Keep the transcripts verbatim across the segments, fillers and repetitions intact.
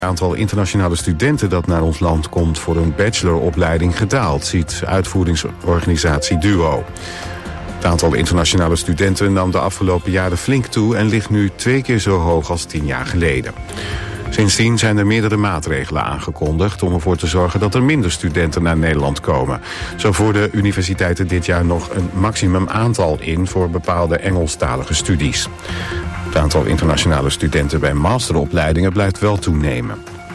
Het aantal internationale studenten dat naar ons land komt voor een bacheloropleiding gedaald, ziet uitvoeringsorganisatie DUO. Het aantal internationale studenten nam de afgelopen jaren flink toe en ligt nu twee keer zo hoog als tien jaar geleden. Sindsdien zijn er meerdere maatregelen aangekondigd om ervoor te zorgen dat er minder studenten naar Nederland komen. Zo voerden universiteiten dit jaar nog een maximum aantal in voor bepaalde Engelstalige studies. Het aantal internationale studenten bij masteropleidingen blijft wel toenemen.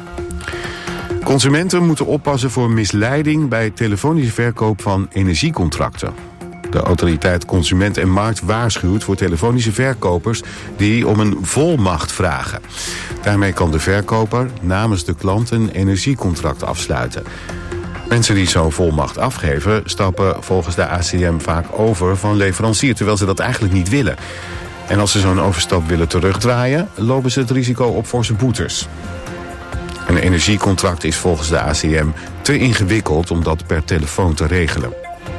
Consumenten moeten oppassen voor misleiding bij telefonische verkoop van energiecontracten. De autoriteit Consument en Markt waarschuwt voor telefonische verkopers die om een volmacht vragen. Daarmee kan de verkoper namens de klant een energiecontract afsluiten. Mensen die zo'n volmacht afgeven stappen volgens de A C M vaak over van leverancier, terwijl ze dat eigenlijk niet willen. En als ze zo'n overstap willen terugdraaien, lopen ze het risico op forse boetes. Een energiecontract is volgens de A C M te ingewikkeld om dat per telefoon te regelen.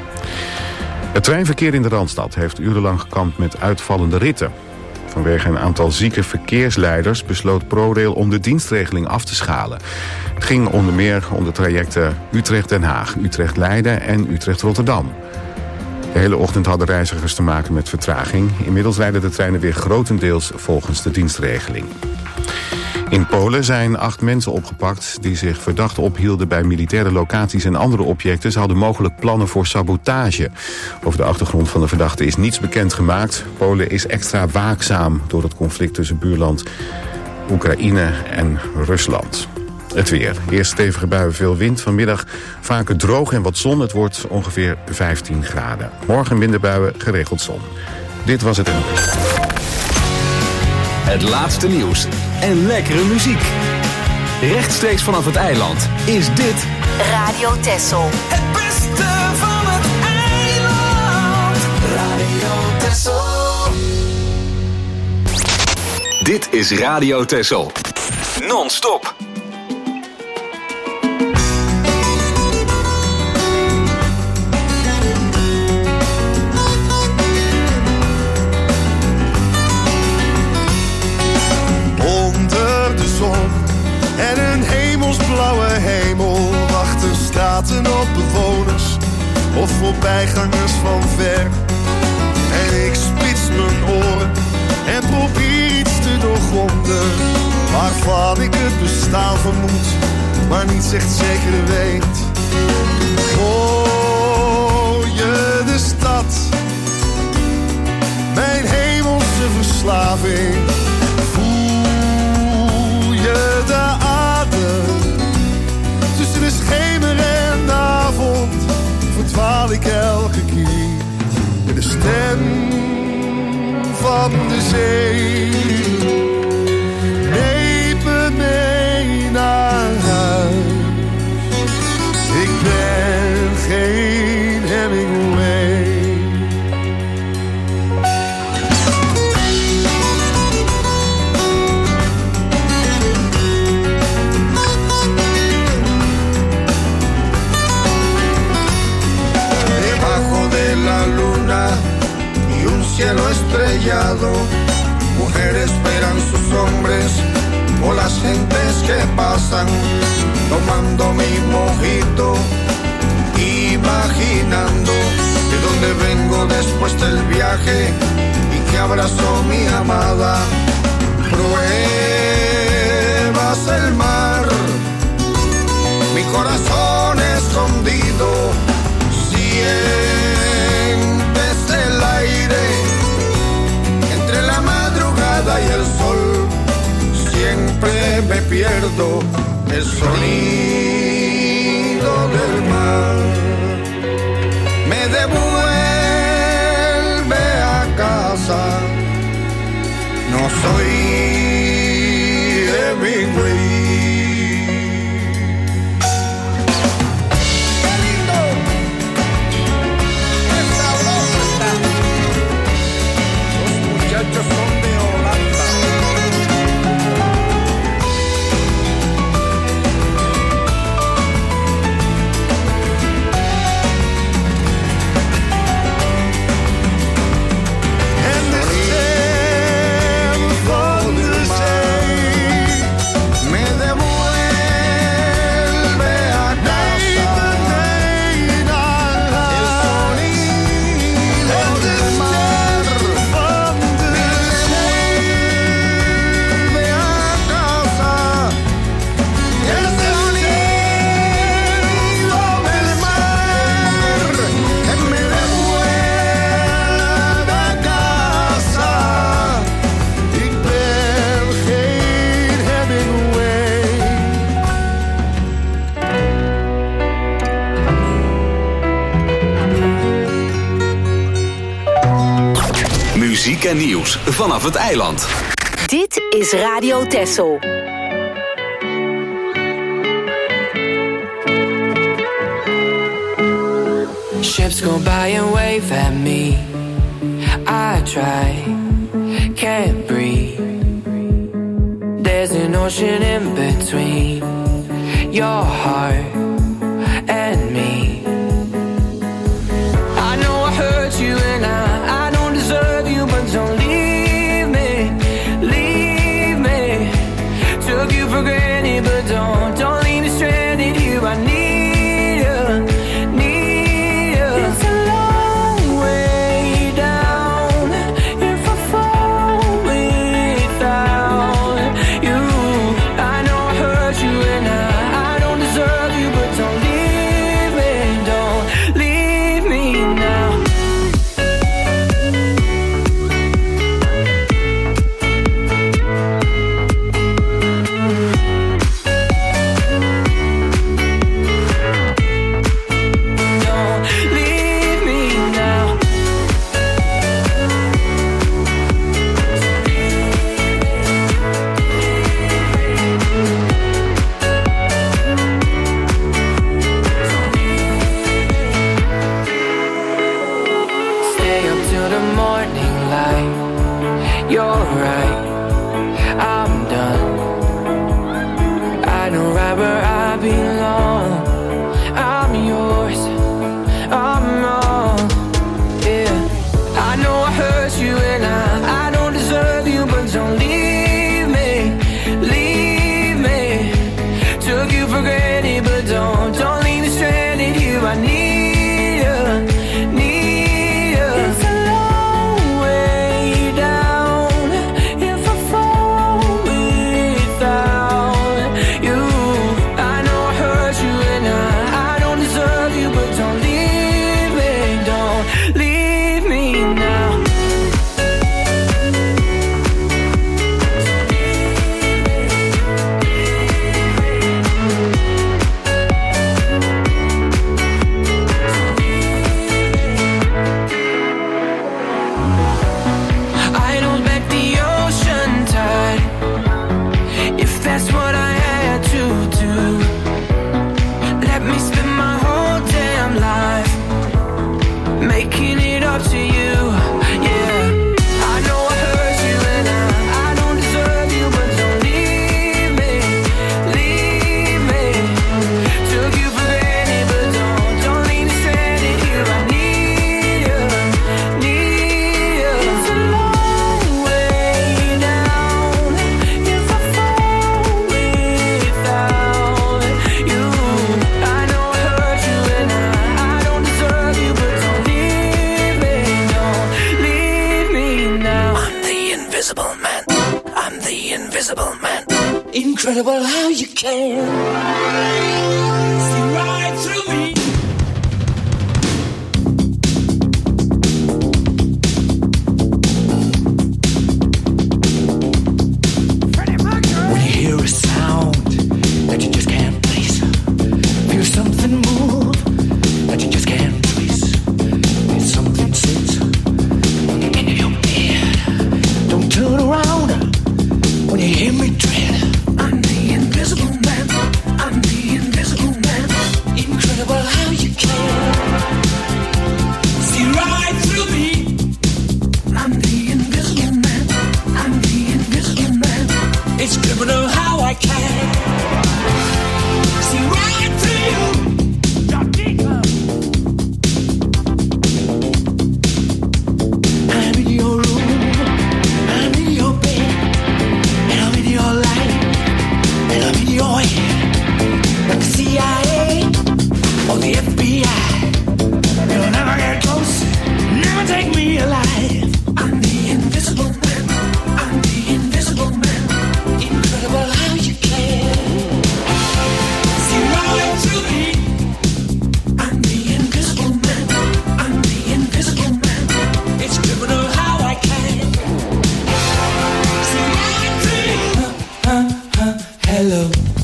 Het treinverkeer in de Randstad heeft urenlang gekampt met uitvallende ritten. Vanwege een aantal zieke verkeersleiders besloot ProRail om de dienstregeling af te schalen. Het ging onder meer om de trajecten Utrecht-Den Haag, Utrecht-Leiden en Utrecht-Rotterdam. De hele ochtend hadden reizigers te maken met vertraging. Inmiddels rijden de treinen weer grotendeels volgens de dienstregeling. In Polen zijn acht mensen opgepakt die zich verdacht ophielden bij militaire locaties en andere objecten. Ze hadden mogelijk plannen voor sabotage. Over de achtergrond van de verdachte is niets bekendgemaakt. Polen is extra waakzaam door het conflict tussen buurland Oekraïne en Rusland. Het weer. Eerst stevige buien, veel wind. Vanmiddag vaker droog en wat zon. Het wordt ongeveer vijftien graden. Morgen minder buien, geregeld zon. Dit was het N O S. Het laatste nieuws en lekkere muziek. Rechtstreeks vanaf het eiland is dit Radio Texel. Het beste van het eiland. Radio Texel. Dit is Radio Texel. Non-stop. En een hemelsblauwe hemel wachten straten op bewoners of voorbijgangers van ver. En ik spits mijn oren en probeer iets te doorgronden, waarvan ik het bestaan vermoed, maar niet echt zeker weet. Hoor je de stad, mijn hemelse verslaving? De adem tussen de schemer en de avond verdwaal ik elke keer met de stem van de zee. Neem me mee naar huis. Ik ben geen Hemingway. Cielo estrellado, mujeres esperan sus hombres, o las gentes que pasan, tomando mi mojito, imaginando de dónde vengo después del viaje y que abrazo mi amada. Pruebas el mar, mi corazón escondido, sientes el aire entre la madrugada y el sol. Siempre me pierdo el sonido del mar. Me devuelve a casa. No soy Hemingway. Son de Holanda. En de stem van de en nieuws vanaf het eiland. Dit is Radio Texel. Ships go by and wave at me. I try, can't breathe. There's an ocean in between your heart and me. I know I hurt you and I, I don't deserve you, but don't leave me, leave me. Took you for granted, but don't, don't leave me stranded here. I need you, need you. It's a long way down if I fall without you. I know I hurt you and I, I don't deserve you, but don't leave me, don't leave me now. Don't leave me now. Stay up till the morning light. You're right, I'm done. I know right where I belong. I'm yours, I'm wrong. Yeah, I know I hurt you and I, I don't deserve you, but don't leave me, leave me. Took you for granted, but don't, don't leave me stranded here. I need you, need you. It's a long way down if I fall without you. I know I hurt you and I, I don't deserve you, but don't leave me, don't leave me now. I don't back the ocean tide if that's what I had to do. Let me spend my whole damn life making it up to you. Yeah, I know I hurt you and I, I don't deserve you, but don't leave me, leave me. Took you for granted, but don't, don't leave me stranded here. I need you, need you. It's a long way down if I fall without you. I know I hurt you and I, I don't deserve you, but don't leave me, don't leave me now. I'm the invisible man, I'm the invisible man. Incredible how you can see right through me. When you hear a sound that you just can't place, feel something move that you just can't trace, when something sits in your head, don't turn around when you hear me tread. I'm the invisible man, I'm the invisible man. Incredible how you can see right through me. I'm the invisible man, I'm the invisible man. It's criminal how I can see right through you. I'm in your room, I'm in your bed, and I'm in your life, and I'm in your head. Like the C I A or the F B I, you'll never get close, never take me alive. I'm the invisible man, I'm the invisible man. Incredible how you can see right through me. I'm the invisible man, I'm the invisible man. It's criminal how I can see right through you. Huh, huh, hello.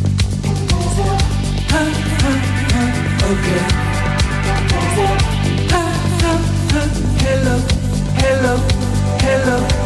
Huh, huh, huh, okay. Huh, huh, huh, hello, hello, hello.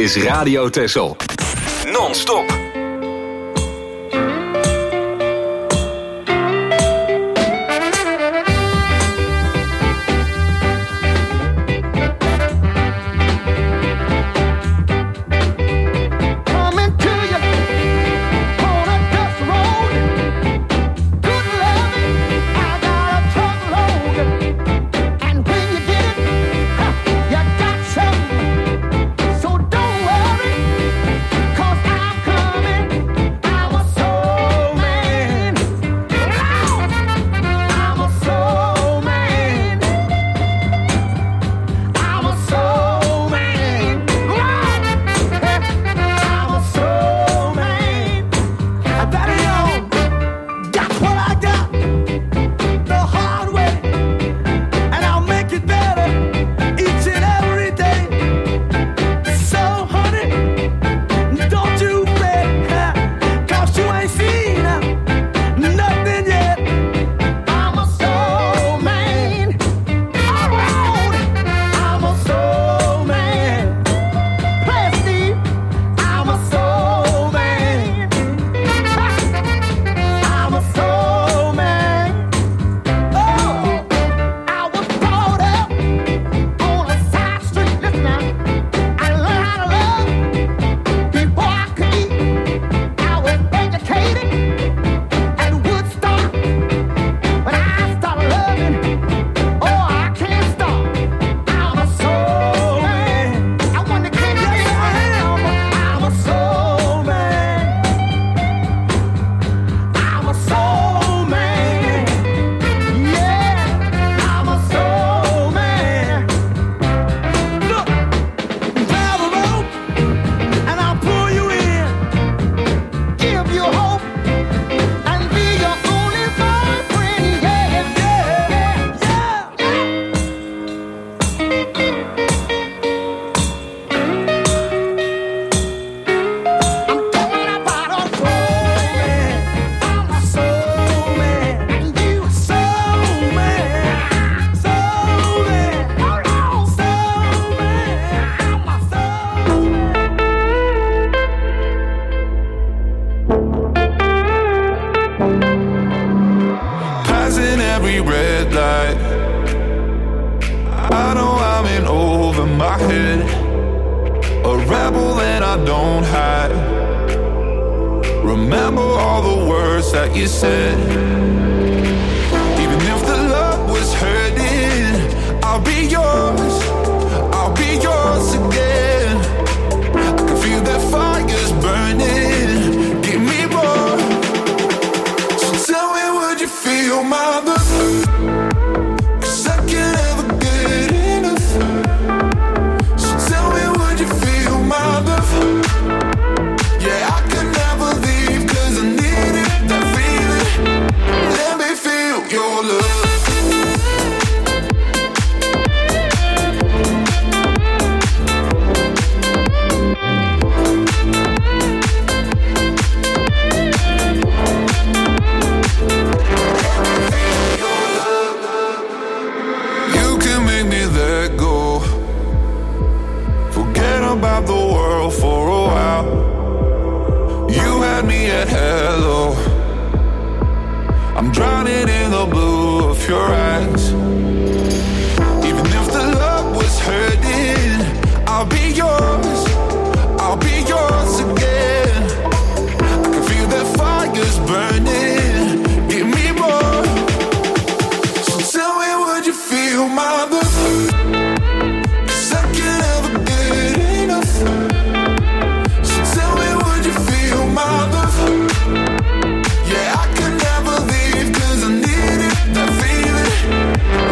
is Radio Texel. Non-stop. Yeah, I could never leave 'cause I needed that feeling.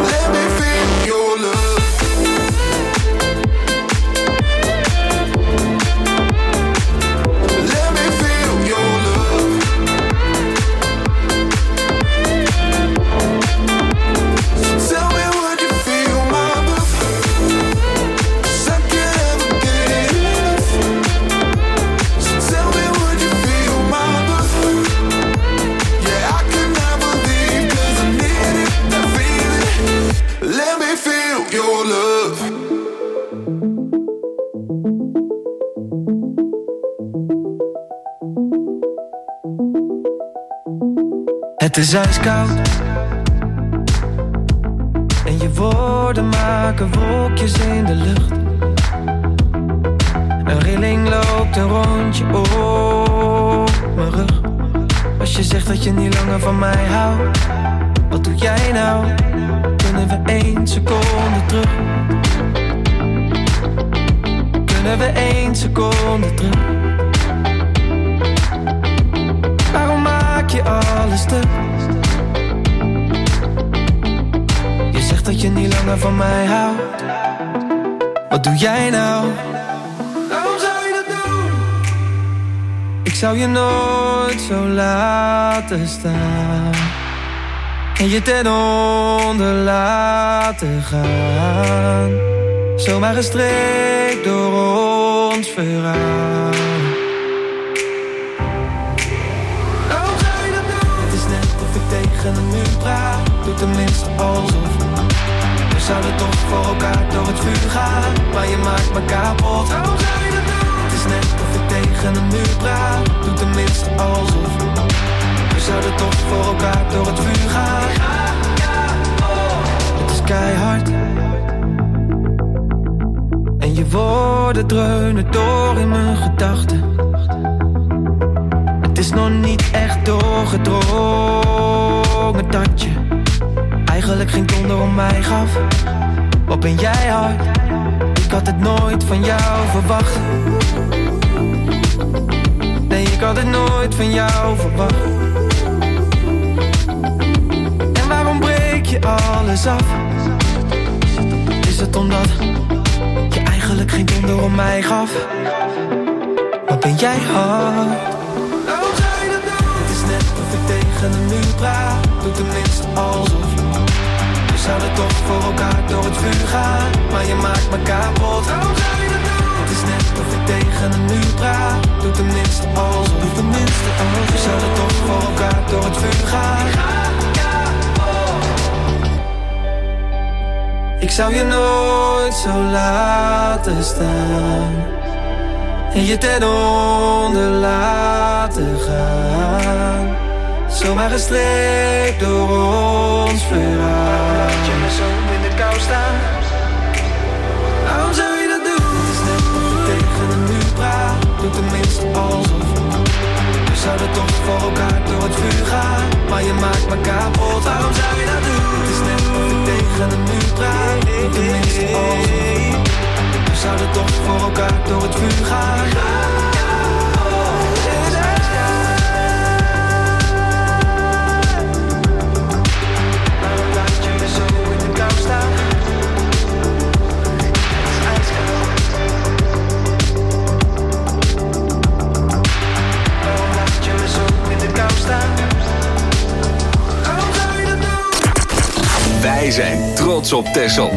Het is ijskoud en je woorden maken wolkjes in de lucht. Een rilling loopt een rondje op mijn rug. Als je zegt dat je niet langer van mij houdt, wat doe jij nou? Kunnen we één seconde terug? Kunnen we één seconde terug? Waarom maak je alles stuk? Je zegt dat je niet langer van mij houdt. Wat doe jij nou? Waarom zou je dat doen? Ik zou je nooit zo laten staan en je ten onder laten gaan. Zomaar gestreekt door ons verhaal. Waarom zou je dat doen? Het is net of ik tegen een muur praat. Doe tenminste alsof. We zouden toch voor elkaar door het vuur gaan, maar je maakt me kapot. Waarom zou je dat doen? Het is net of ik tegen een muur praat. Doe tenminste alsof. We zouden toch voor elkaar door het vuur gaan. Het is keihard en je woorden dreunen door in mijn gedachten. Het is nog niet echt doorgedrongen dat je eigenlijk geen donder om mij gaf. Wat ben jij hard? Ik had het nooit van jou verwacht. Nee, ik had het nooit van jou verwacht. En waarom breek je alles af? Is het omdat je eigenlijk geen donder om mij gaf? Wat ben jij hard? Waarom zou je dat doen? Het is net of ik tegen een muur praat. Doe tenminste alsof. We zouden toch voor elkaar door het vuur gaan, maar je maakt me kapot. Waarom zou je dat doen? Het is net of ik tegen een muur praat. Doe tenminste alsof. Doe tenminste alsof. We zouden toch voor elkaar door het vuur gaan. Ik zou je nooit zo laten staan en je ten onder laten gaan. Zomaar gestreekt door ons verhaal. Laat je me zo in de kou staan. Waarom zou je dat doen? Het is net of ik tegen een muur praat. Doe tenminste alsof. We zouden toch voor elkaar door het vuur gaan, maar je maakt me kapot. Waarom zou je dat doen? Het is net of ik tegen een muur praat. Doe tenminste alsof. We zouden toch voor elkaar door het vuur gaan. Wij zijn trots op Texel.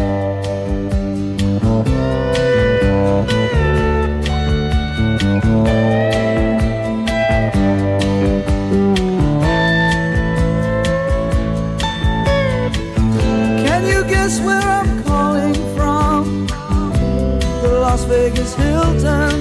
Can you guess where I'm calling from? The Las Vegas Hilton.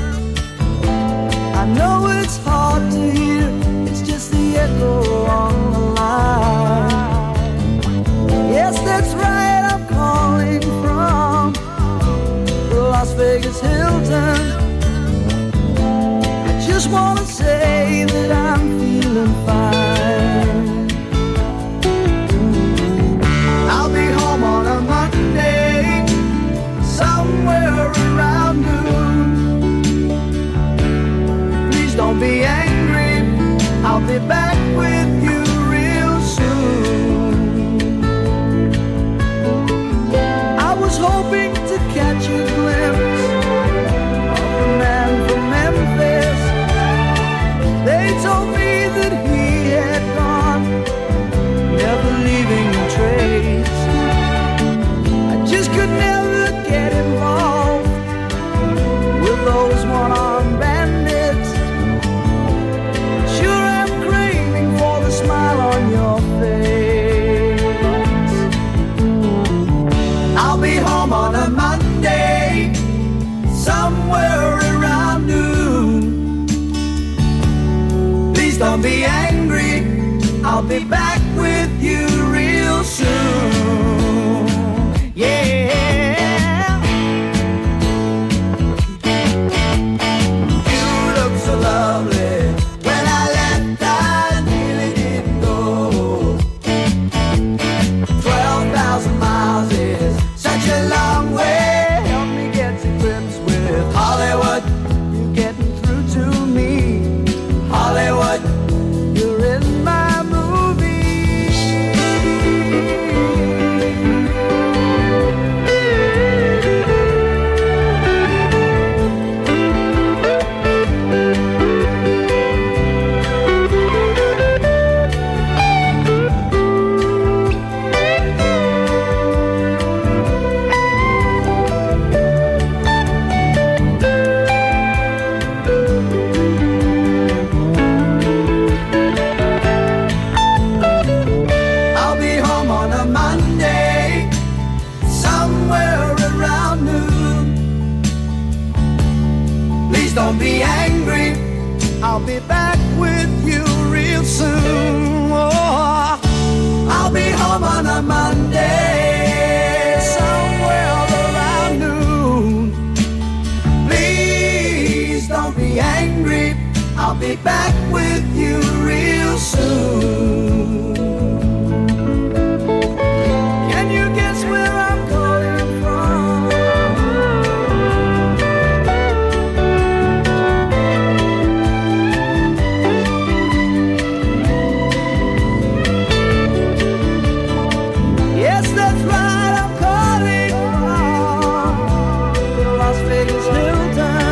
I know it's hard to hear, it's just the echo on the line. Yes, that's right, I'm calling from the Las Vegas Hilton. I just wanna say that I'm feeling fine. I'll be home on a Monday, somewhere around noon. Please don't be angry, I'll be back with you real soon. I was hoping to catch a glimpse of the man from Memphis. They told me that he had gone, never leaving a trace. I just could never get involved with those one-armed bandits. Sure, I'm craving for the smile on your face. I'll be home on a Monday, somewhere around noon. Please don't be angry, I'll be back with you real soon. Yeah. You look so lovely. When I left, I nearly didn't go. Twelve thousand miles is such a long way. Help me get to grips with Hollywood. You're getting through to me, Hollywood. You're in my movie. I'll be home on a Monday, somewhere around noon. Please don't be angry, I'll be back with you real soon. Oh, I'll be home on a Monday, somewhere around noon. Please don't be angry, I'll be back with you real soon. Can you guess where I'm calling from? Yes, that's right, I'm calling from the Las Vegas Hilton.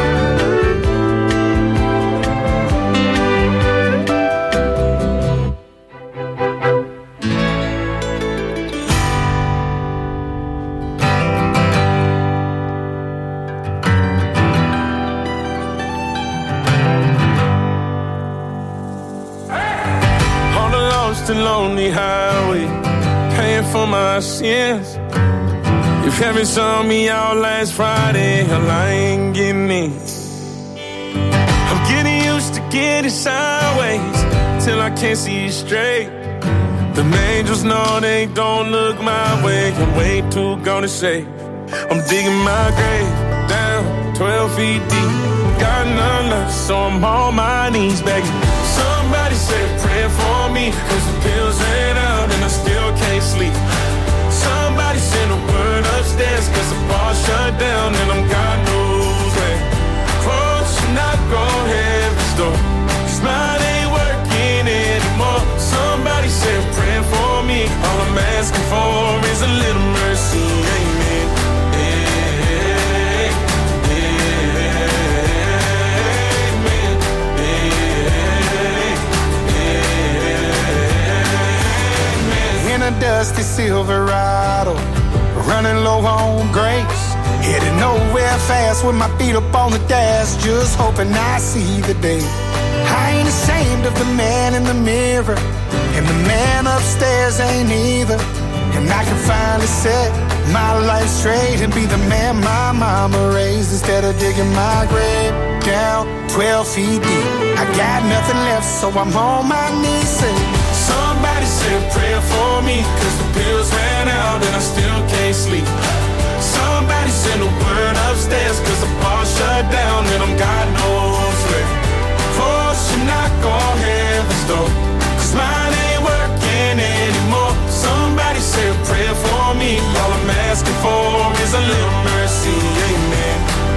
On the lost and lonely highway, paying for my sins. If heaven saw me out last Friday, hell, I ain't getting in. I'm getting used to getting sideways till I can't see straight. The angels know they don't look my way. I'm way too gone to say I'm digging my grave down twelve feet deep. Got none left, so I'm on my knees begging. Somebody said pray for me, cause the bills ran out and I still can't sleep. Somebody send a word upstairs, cause the bar shut down and I'm God knows where. Oh, should not go heaven's door, cause mine ain't working anymore. Somebody said pray for me, all I'm asking for is a little mercy, amen. In a dusty Silverado, running low on grace, headed nowhere fast with my feet up on the dash, just hoping I see the day. I ain't ashamed of the man in the mirror, and the man upstairs ain't either. And I can finally set my life straight and be the man my mama raised, instead of digging my grave down twelve feet deep. I got nothing left, so I'm on my knees saying, somebody said pray for me, cause the bills ran out and I still can't sleep. Somebody send a word upstairs, cause the bar shut down and I'm God knows where. For should not go heaven's door, cause mine ain't working anymore. Somebody said pray for me, all I'm asking for is a little mercy, amen.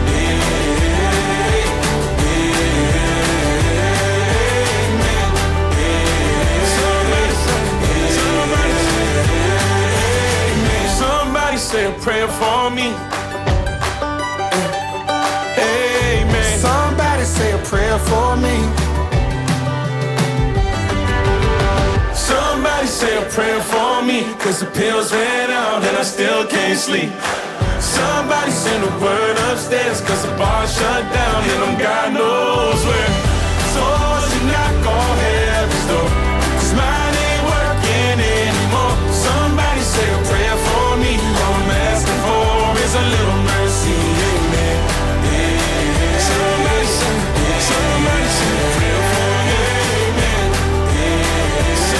Say a prayer for me. Amen. Somebody say a prayer for me. Somebody say a prayer for me, cause the pills ran out and I still can't sleep. Somebody send a word upstairs, cause the bar shut down and I'm God knows where. So should not go heaven's door, cause mine ain't working anymore. Somebody say a prayer for me, all I'm asking for is a little mercy, amen. Yeah. Somebody say, somebody say a prayer for me, amen. Yeah.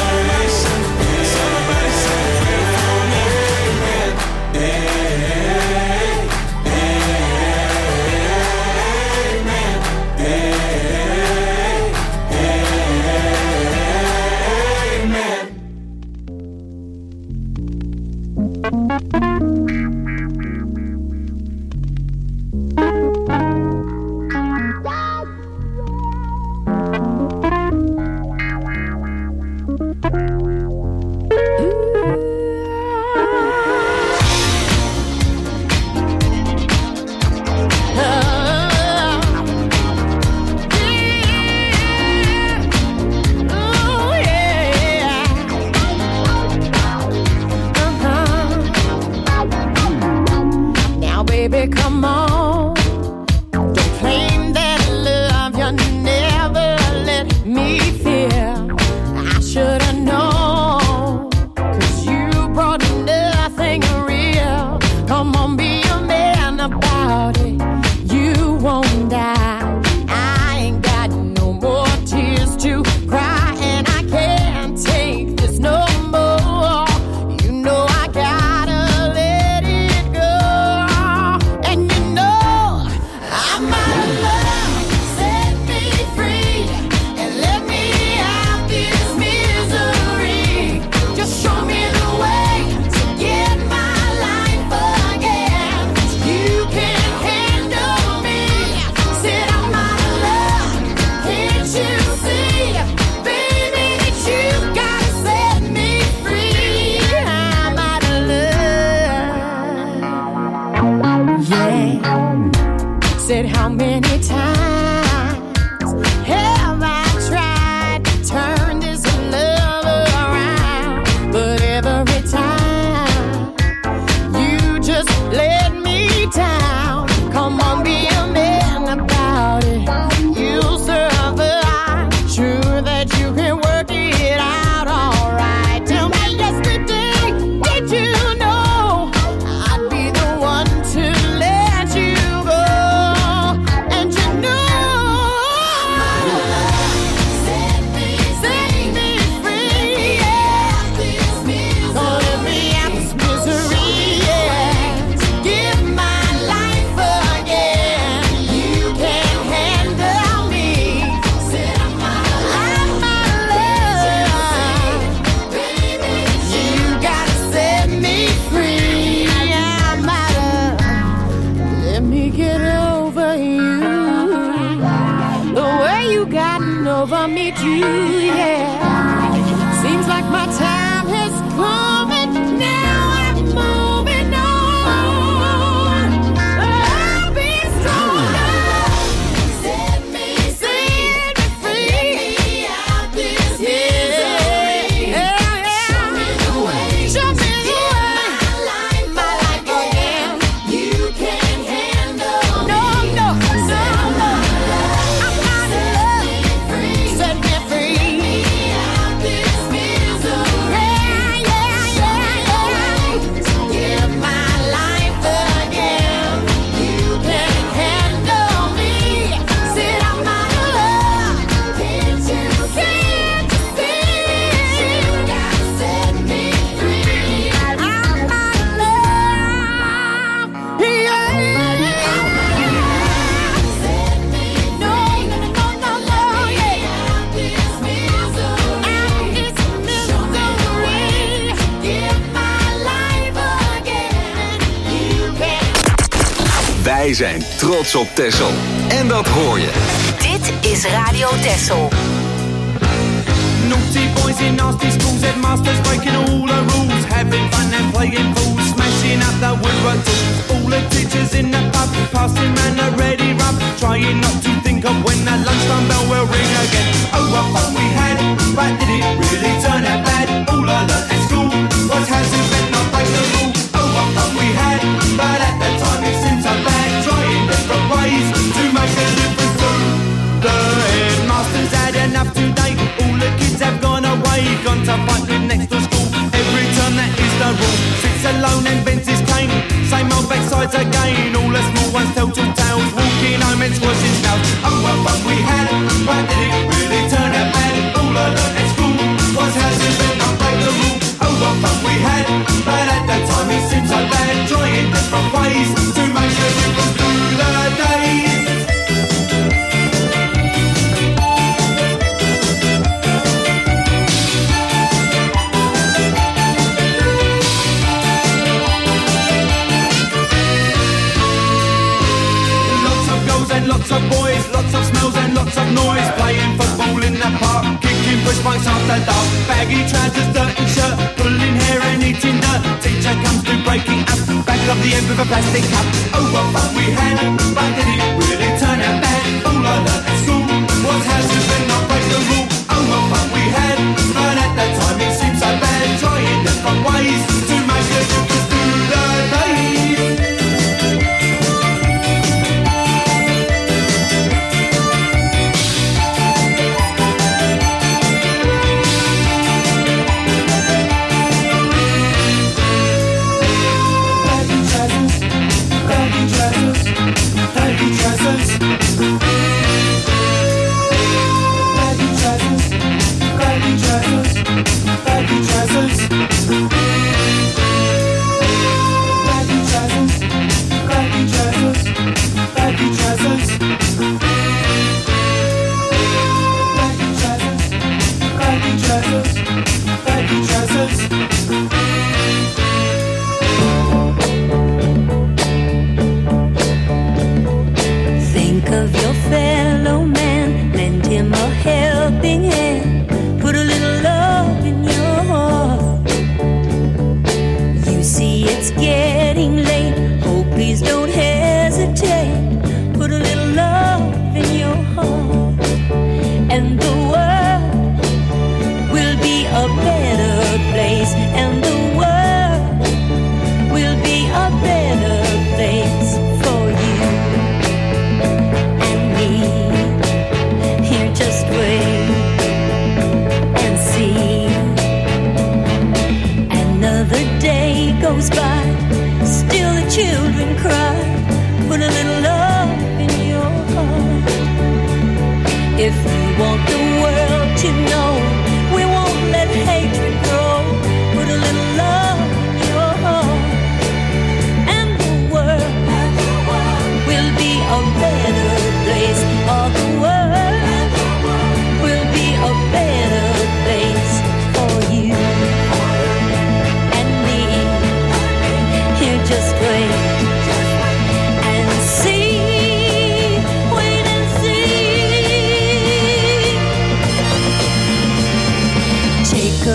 Said how many times have I tried to turn this love around, but every time you just let me down. Come on, be a man about it. You'll survive. Sure that you can work it out all right. Tell me yesterday, did you know I'd be the one to let you go? Over me too, yeah. Seems like my time has come and now I'm moving on. I'll be stronger. Set me, set me free. Get me out this misery. Yeah, yeah. Show me the way. Show me the way. My life, my life again. You can't handle no, me. No, no, no. Wij zijn trots op Texel. En dat hoor je. Dit is Radio Texel. Naughty boys in nasty schools, headmasters breaking all the rules, having fun and playing fools, smashing up the woodwork tools. All the teachers in the pub, passing round a ready rub, trying not to think of when the lunchtime bell will ring again. Oh, what fun we had, but did it really turn out bad? All I learnt at school was how to bend, not break the rule. Oh, what fun we had, but at the time it seemed so bad, trying different ways to make a difference too. The headmasters had enough today. All the kids have gone away, gone to fight with next to school. Every turn that is the rule. Sits alone and bends his cane. Same old backsides again. All the small ones tell two tales, walking home and squashing snails. Oh, what fun we had, but did it really turn out bad? All I learnt at school was how to bend, not break the rule. Oh, what fun we had, but at that time it seemed so bad, trying different ways to make a difference through the days. Lots of boys, lots of smells and lots of noise, playing football in the park, kicking push bikes after dark, baggy trousers, dirty shirt, pulling hair and eating dirt. Teacher comes to breaking up, back of the end with a plastic cup. Oh, what fun we had, but did it really turn out bad? All I learnt at school was how to bend, not break the rule. Oh, what fun we had, but at that time it seemed so bad, trying different ways to make a difference through the days.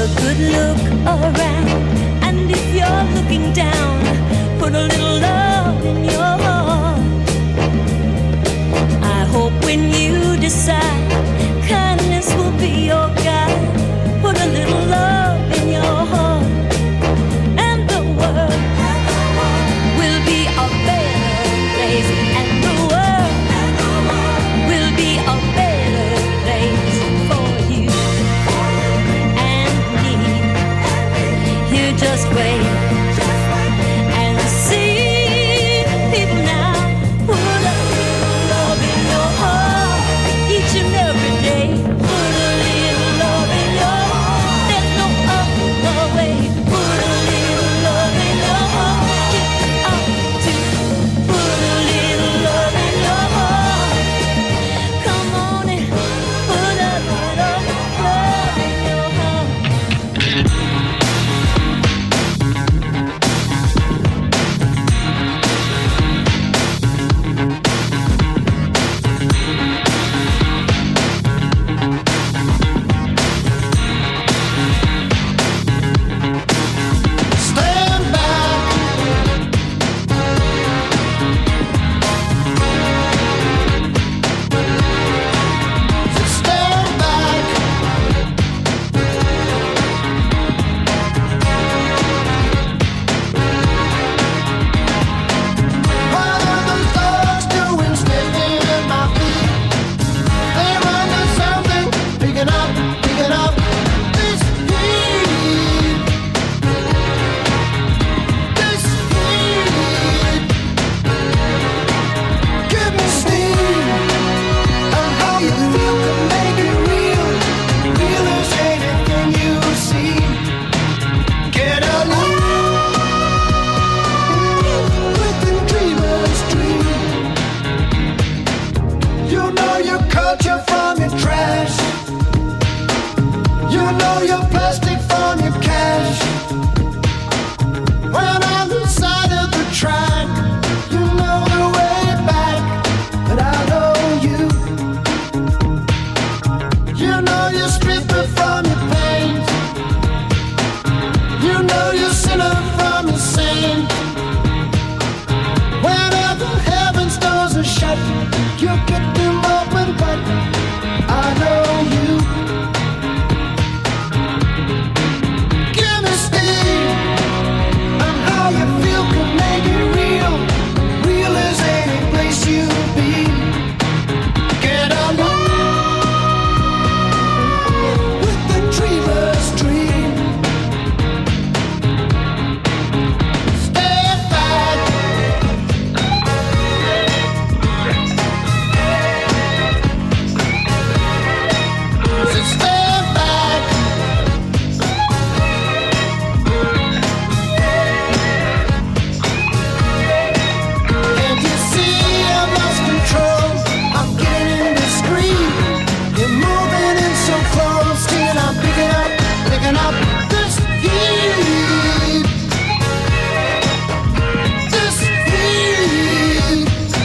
good look around. And if you're looking down, put a little love in your heart. I hope when you decide, kindness will be your guide. Put a little love in your heart, and the world will be a better place. And the world will be a better place for you and me. You just wait and see. People now, put a little love in your heart each and every day. Put a little love in your heart. There's no other way. Put a little love in your heart. Get out to put a little love in your heart. Come on and put a little love in your heart. Stand back. Just stand back. What are those dogs doing sniffing at my feet? They're under something, picking up, picking up this heat. This heat. Give me steam. And how you feel can make it real. Real as anything you've seen. Get along with the dreamer's dream. You know your culture from your trash. You know your plastic from your cash. When on the side of the track, you know the way back. But I know you. You know you're stripping from your pain. You know you're sinner from your sin. Whenever heaven's doors are shut, you get them open, but I know you. Give me steam. And how you feel can make it real. Real as any place you've been. Get along with the dreamer's dream. Stand back. Just stand back. Can't you see I've lost control? I'm getting indiscreet. You're moving in so close, till I'm picking up, picking up this heat. This heat.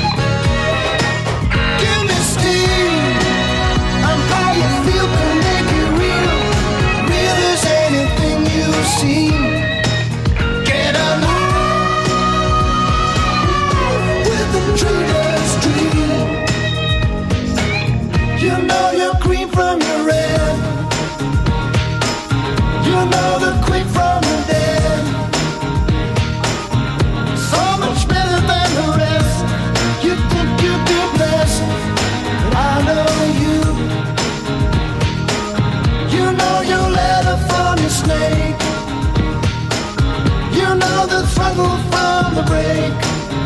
Give me steam. And how you feel can make it real. Real as anything you've seen. Get along with the dreamer's dream. You know your green from your red. You know the quick from the dead. So much better than the rest. You think you've been blessed, but I know you. You know your letter from your snake. You know the throttle from the brake.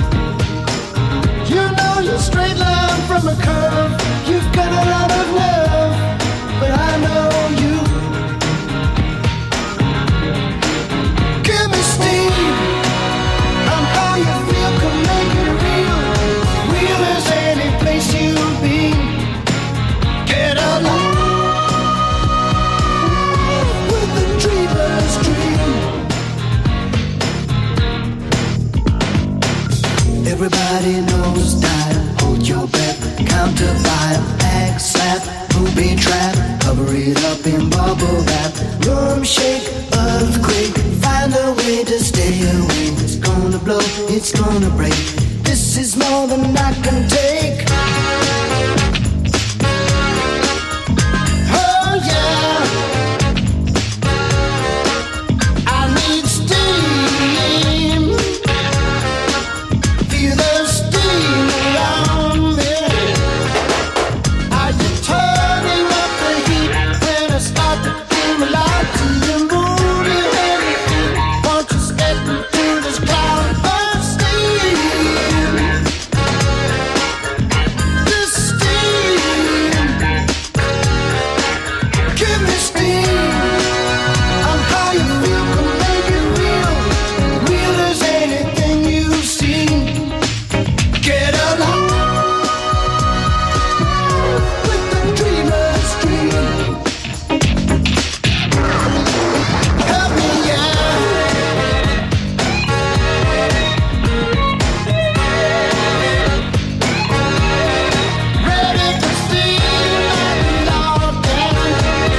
You know your straight line from a curve. You've got a lot of nerve, but I know you. Give me steam. And how you feel can make it real. Real as any place you've been. Get along with the dreamer's dream. Everybody knows style. Hold your breath, counter fire, act slap, booby trap, cover it up in bubble wrap. storm, shake, earthquake. Find a way to stay away. It's gonna blow, it's gonna break. This is more than I can take. Oh yeah, I need steam. Feel the steam around me. Are you turning up the heat when I start to feel alive? To the moon and everything. Won't you step into this cloud of steam? This steam, give me steam. I'm how you feel, can make it real. Real as anything you've seen. Get along with the dreamer's dream. Help me, yeah. Ready to feel like love down.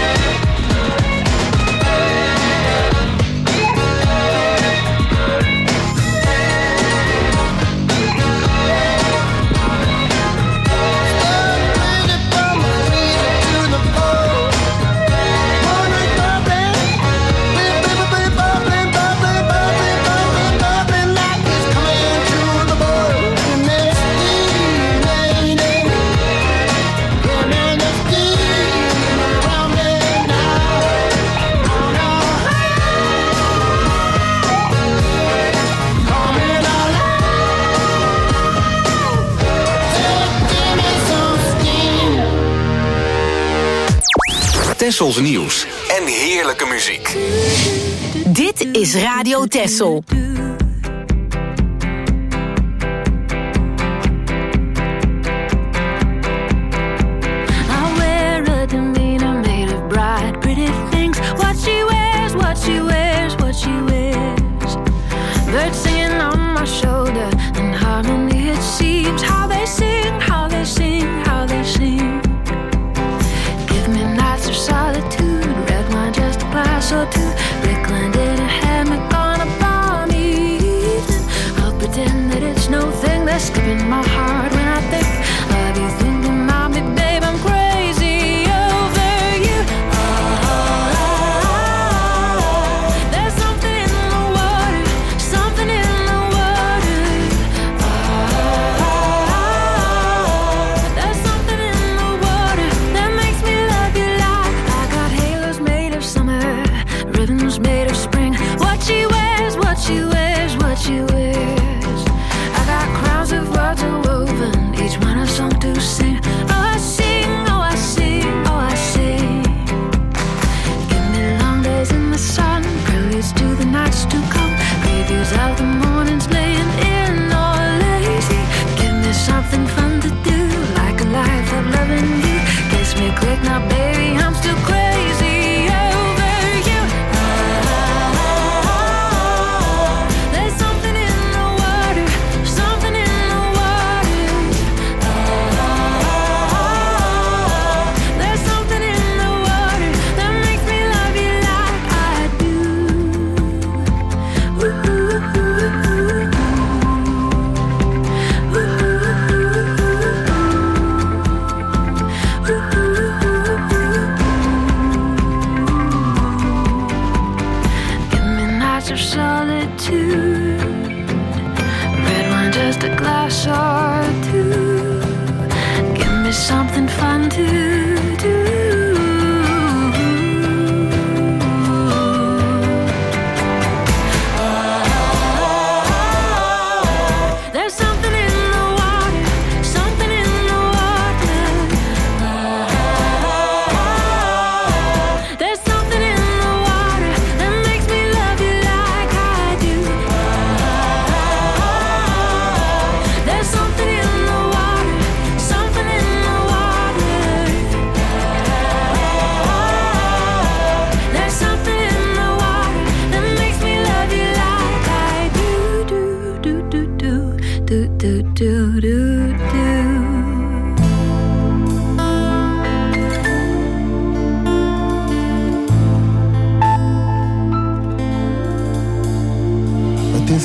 Ready from the cradle to the pole. Wanna bubbling, bubbling, bubbling, bubbling, bubbling, bubbling, bubbling like it's coming to the boil. Give me steam, lady. Give me the steam around me now. Oh no, coming all out. Give me some steam. Tessels nieuws en heerlijke muziek. Dit is Radio Tessel. I wear a demeanor made of bright, pretty things. What she wears, what she wears, what she wears. Birds singing on my shoulder, and harmony it seems. How they sing, how they sing, how they sing. Give me nights of solitude, red wine, just a glass or two. Reclined in a hammock on a balmy evening. I'll pretend that it's no thing. That's skipping my heart when I think of you thinking about me, babe. I'm crazy over you. There's something in the water, something in the water. There's something in the water that makes me love you like I got halos made of summer, ribbons made of spring. What she wears, what she wears, what she wears. I got crowns of words woven, each one a song to sing. Oh, I sing, oh, I sing, oh, I sing. Give me long days in the sun, preludes to the nights to come, previews of the mornings laying in or lazy. Give me something fun to do, like a life of loving you. Kiss me quick now, baby, I'm still crazy over you. There's something in the water, something in the water. There's something in the water that makes me love you like I do. Give me nights of solitude, red wine, just a glass or two. Give me something fun to do. There's something in the water, something in the water. There's something in the water that makes me love you like I do. There's something in the water, something in the water. There's something in the water that makes me love you like I do, do, do, do, do, do, do, do, do, do.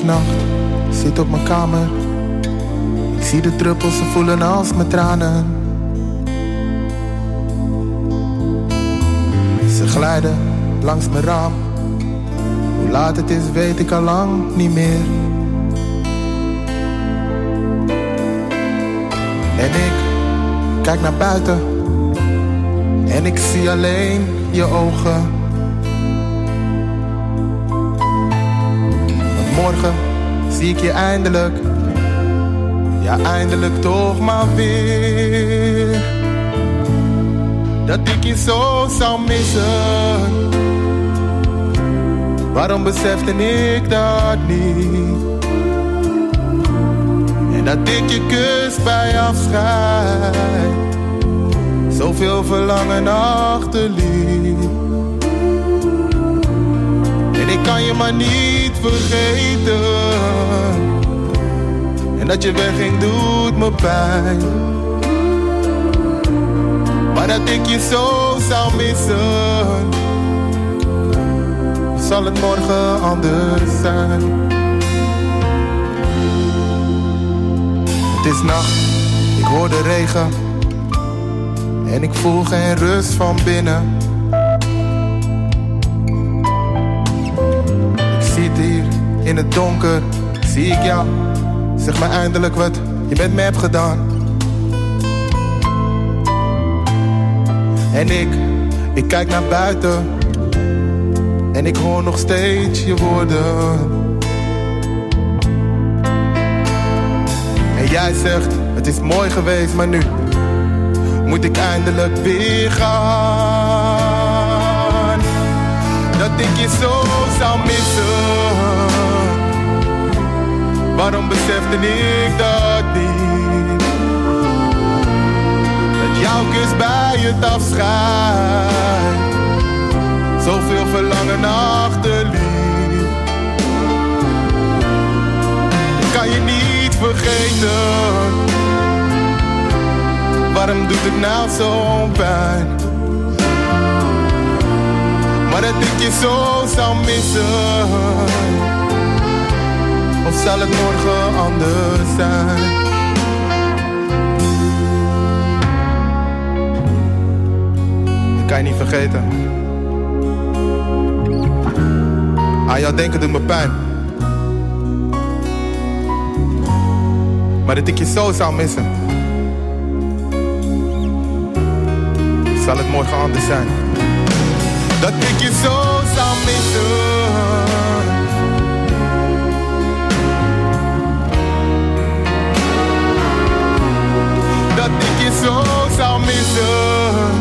nacht, zit op mijn kamer. Ik zie de druppels, ze voelen als mijn tranen. Ze glijden langs mijn raam. Hoe laat het is weet ik al lang niet meer. En ik kijk naar buiten en ik zie alleen je ogen. Want morgen zie ik je eindelijk, ja eindelijk toch maar weer. Dat ik je zo zou missen, waarom besefte ik dat niet? En dat ik je kus bij afscheid zoveel verlangen achterliet. En ik kan je maar niet vergeten, en dat je wegging doet me pijn. Maar dat ik je zo zou missen, zal het morgen anders zijn. Het is nacht, ik hoor de regen en ik voel geen rust van binnen. Ik zit hier in het donker, zie ik jou. Zeg me eindelijk wat je met me hebt gedaan. En ik, ik kijk naar buiten en ik hoor nog steeds je woorden. En jij zegt, het is mooi geweest, maar nu moet ik eindelijk weer gaan. Dat ik je zo zou missen, waarom besefte ik dat niet? Dat jouw kus bij het afscheid zoveel verlangen achterliet. Ik kan je niet vergeten, waarom doet het nou zo'n pijn? Maar dat ik je zo zou missen, of zal het morgen anders zijn? Ik kan je niet vergeten. Aan jou denken doet me pijn. Maar dat ik je zo zou missen, zal het morgen anders zijn. Dat ik je zo zou missen, dat ik je zo zou missen.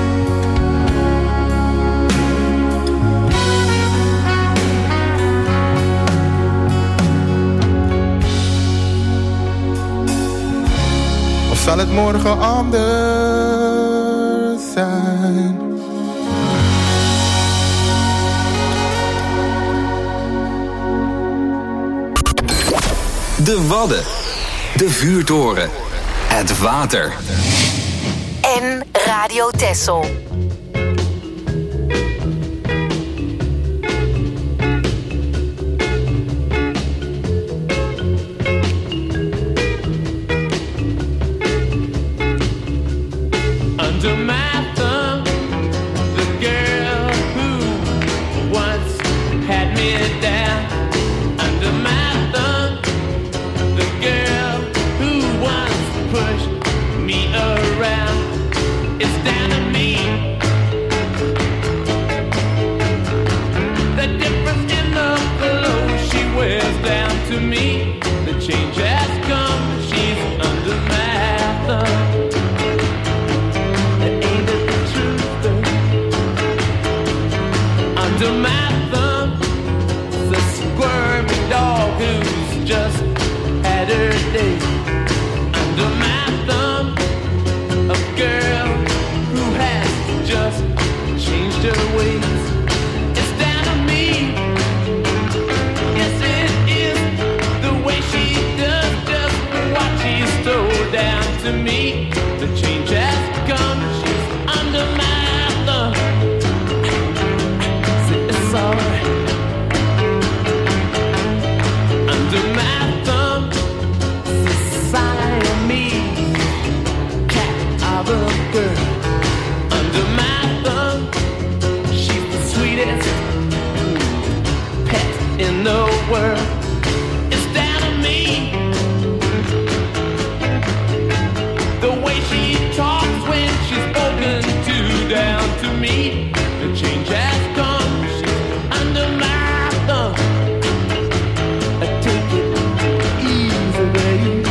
Of zal het morgen anders zijn? De Wadden, de vuurtoren, het water. En Radio Texel. Under my thumb, the girl who once had me down. Under my thumb, the girl who once pushed me around. It's down to me. The difference in the clothes she wears down to me. The change has come, she's under my thumb. Under my thumb, the squirmy dog who's just had her day. Under my thumb, a girl who has just changed her ways. It's down to me. Yes, it is the way she does just what she stole down to me. The change has come, she's under my thumb. It's alright. me, the change has come. She's under my thumb. I take it easy, baby.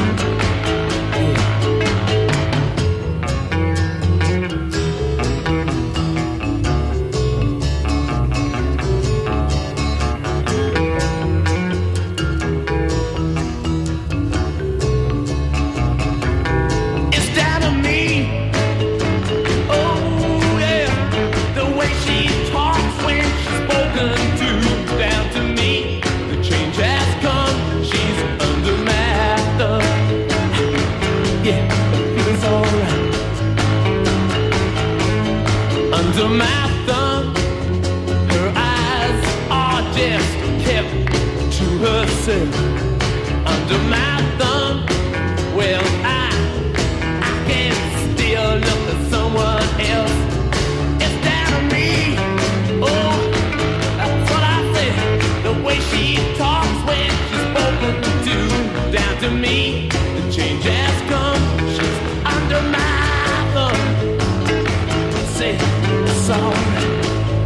Under my thumb, her eyes are just kept to herself. Under my thumb, well, I, I can't still look at someone else. It's down to me, oh, that's what I said. The way she talks when she's spoken to, down to me, the change has come. She's under my thumb. Say, it's alright.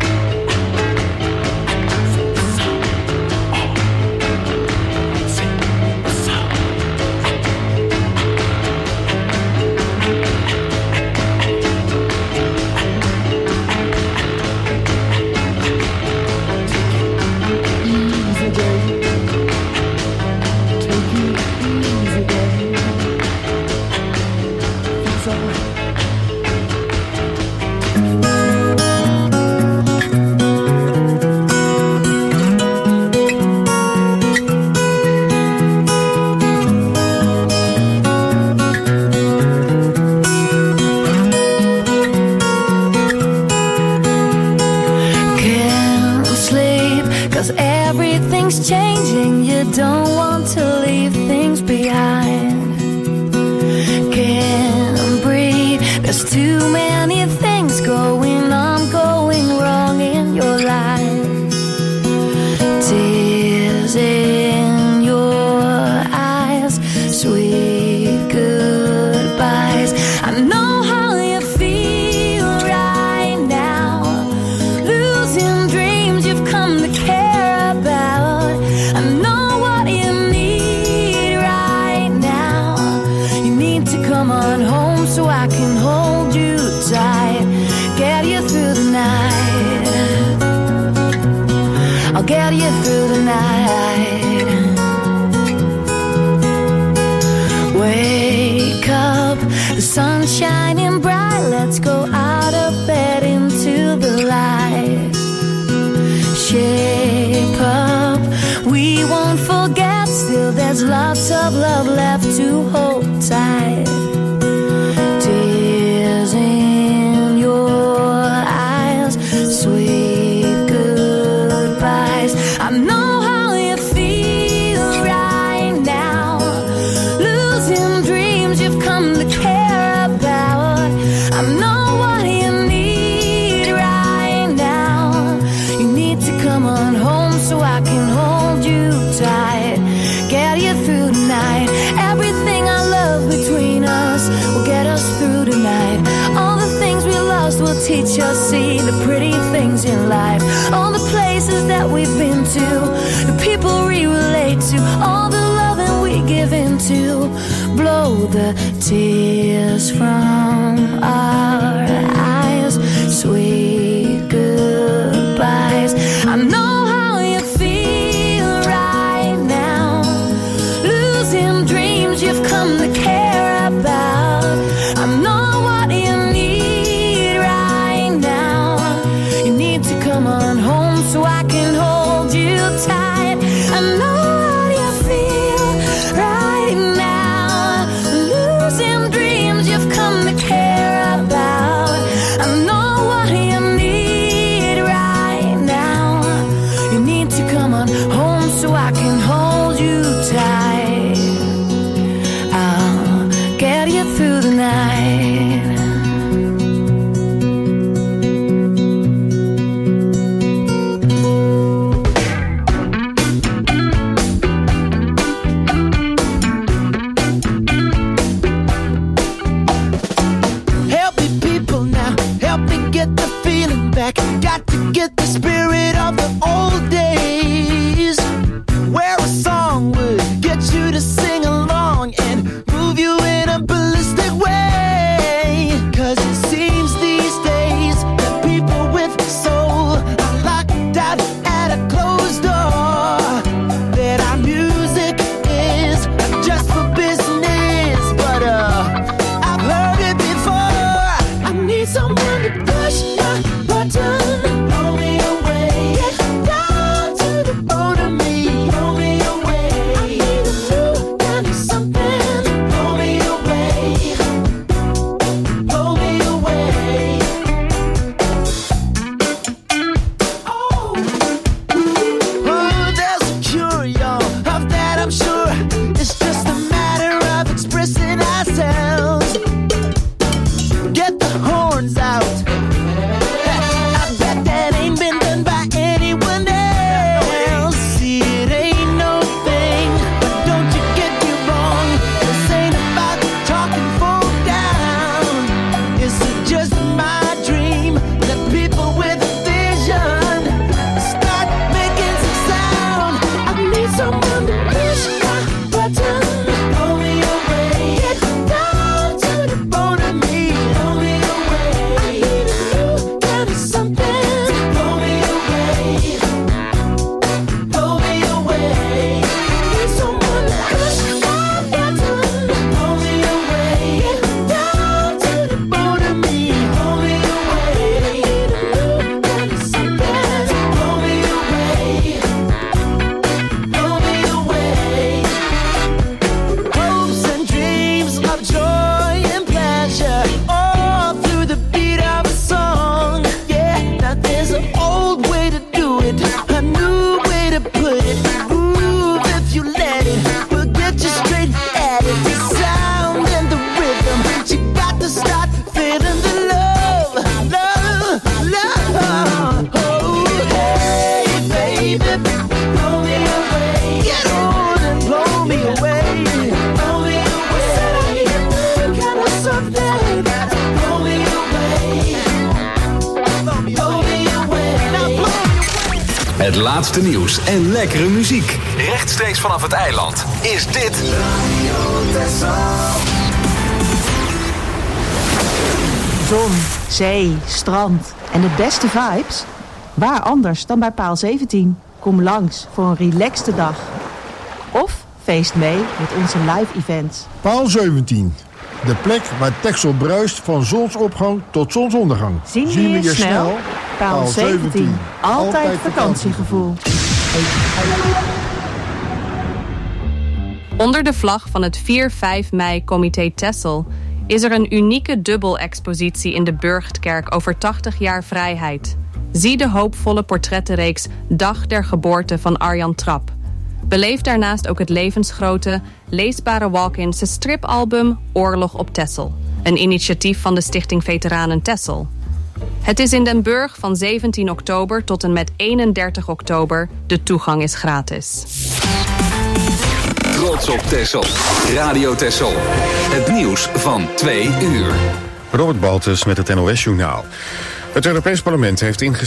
Lots of love left to hold tight. Tears in your eyes, sweet goodbyes. I know how you feel right now, losing dreams you've come to care about. I know what you need right now. You need to come on home so I can hold you tight. Get you through tonight. Everything I love between us will get us through tonight. All the things we lost will teach us, see the pretty things in life. All the places that we've been to, the people we relate to, all the loving we give into. Blow the tears from our eyes, sweet goodbyes. I know you've come to care about. I know what you need right now. You need to come on home so I can hold you tight. I know what you feel right now. Losing dreams you've come to care about. feeling back. Got to get the spirit of the old days, where a song would get you to sing along and move you in a ballistic way. Cause it seems these days that people with soul are locked out at a closed door, that our music is just for business. But uh, I've heard it before. I need someone to push my button, blow me away, get down to the bone of me, blow me away. I need a new kind of something, blow me away, blow me away. Oh, oh, there's a cure, y'all, of that I'm sure. It's just a matter of expressing ourselves. Get the horns out. I bet that ain't been done by anyone else. See, it ain't no thing, but don't you get me wrong. This ain't about talking folk down. It's just my dream that people with a vision start making some sound. I need someone to push my button, blow me away, get down to the bone of me, blow me away. I need a new kind of something, blow me away, blow me away. I need someone to push my button, blow me away, get down to the bone of me, blow me away. I need a new kind of something, blow me away, blow me away. Hopes and dreams of joy and pleasure, all through the beat of a song. Yeah, now there's an old way to do it, a new way to put it. Move if you let it, we'll get you straight at it. The sound and the rhythm, you got to start feeling the love, love, love. Oh, hey, baby, blow me away. Get on and blow me away. Blow me away. Said I need a new kind of something. Blow me away. Blow me away. Now blow me away. Het laatste nieuws en lekkere muziek. Rechtstreeks vanaf het eiland is dit Zon, zee, strand en de beste vibes? Waar anders dan bij Paal zeventien? Kom langs voor een relaxte dag. Of feest mee met onze live events. Paal zeventien. De plek waar Texel bruist van zonsopgang tot zonsondergang. Zien we je snel? Paal zeventien. Altijd vakantiegevoel. Onder de vlag van het vier vijf mei Comité Texel is er een unieke dubbelexpositie in de Burchtkerk over tachtig jaar vrijheid. Zie de hoopvolle portrettenreeks Dag der Geboorte van Arjan Trap. Beleef daarnaast ook het levensgrote, leesbare walk-in stripalbum Oorlog op Texel. Een initiatief van de Stichting Veteranen Texel. Het is in Den Burg van zeventien oktober tot en met eenendertig oktober. De toegang is gratis. Trots op Texel. Radio Texel. Het nieuws van twee uur. Robert Baltus met het N O S-journaal. Het Europees Parlement heeft ingestemd